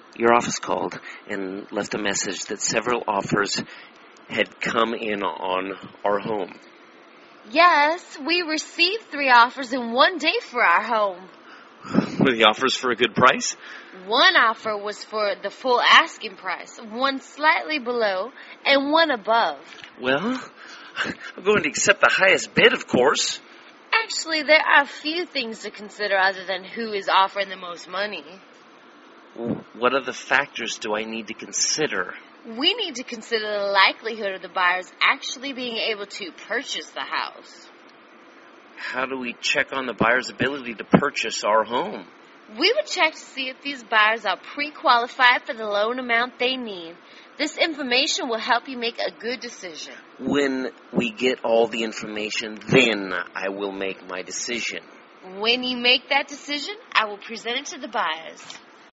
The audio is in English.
Your office called and left a message that several offers had come in on our home. Yes, we received 3 offers in one day for our home. Were the offers for a good price? One offer was for the full asking price, one slightly below, and one above. Well, I'm going to accept the highest bid, of course. Actually, there are a few things to consider other than who is offering the most money. What other factors do I need to consider? We need to consider the likelihood of the buyers actually being able to purchase the house. How do we check on the buyer's ability to purchase our home? We would check to see if these buyers are pre-qualified for the loan amount they need. This information will help you make a good decision. When we get all the information, then I will make my decision. When you make that decision, I will present it to the buyers.